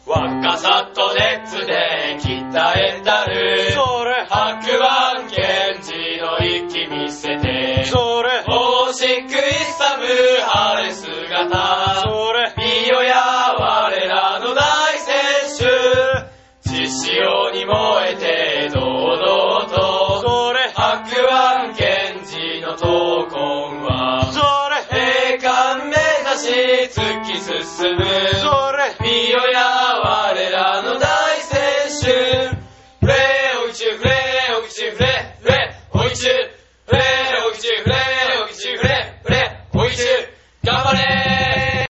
若さと熱で鍛えたる。 それ白腕検事の息見せて。 それ惜しく勇む